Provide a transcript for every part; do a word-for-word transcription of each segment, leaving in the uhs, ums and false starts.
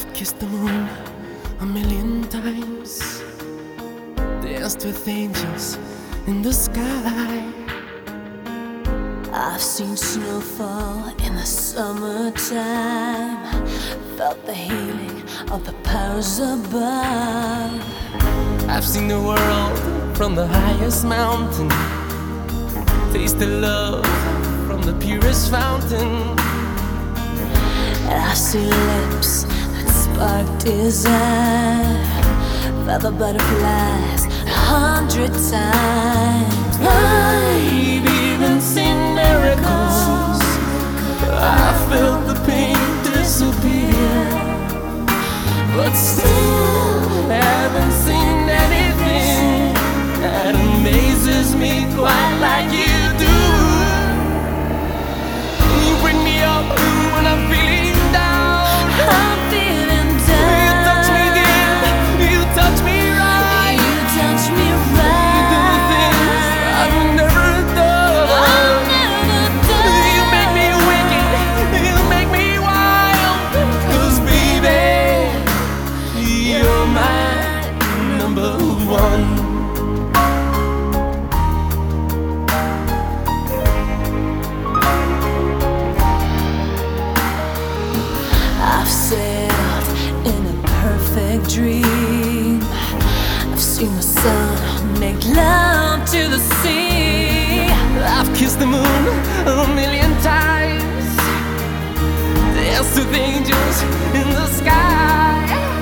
I've kissed the moon a million times, danced with angels in the sky. I've seen snowfall in the summertime, felt the healing of the powers above. I've seen the world from the highest mountain, tasted love from the purest fountain. And I've seen lips that spark desire, felt the butterflies a hundred times. I've even seen miracles, I felt the pain disappear, but still haven't seen anything that amazes me quite like you do. You bring me up when I'm feeling down. I'm feeling down. You touch me again, you touch me right. You touch me right. You do things I've never done. I've never done. You make me wicked, you make me wild. 'Cause baby, you're my number one. I've sailed in a perfect dream. I've seen the sun make love to the sea. I've kissed the moon a million times, danced with angels in the sky.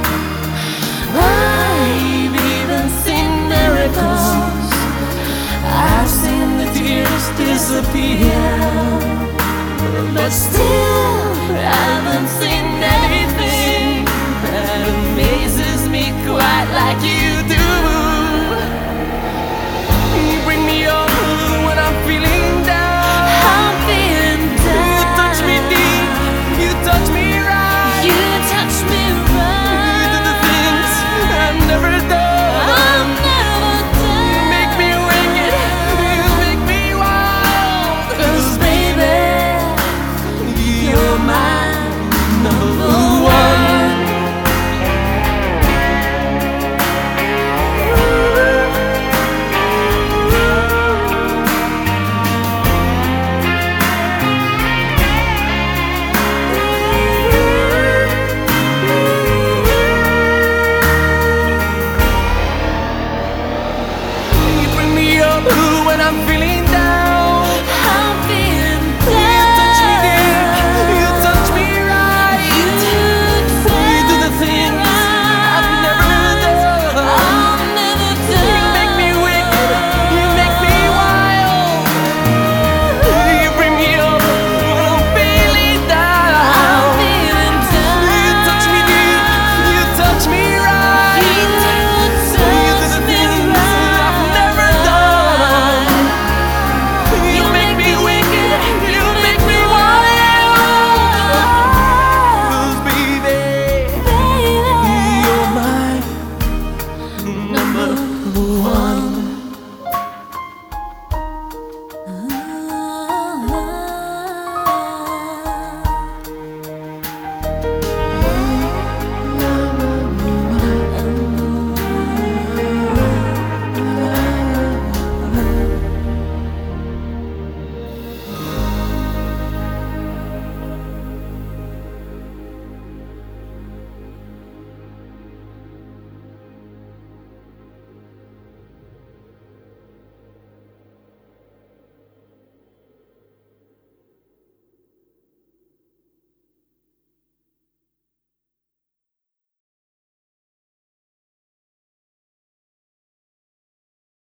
I've even seen miracles, I've seen the tears disappear, but still haven't seen anything that amazes me quite like you.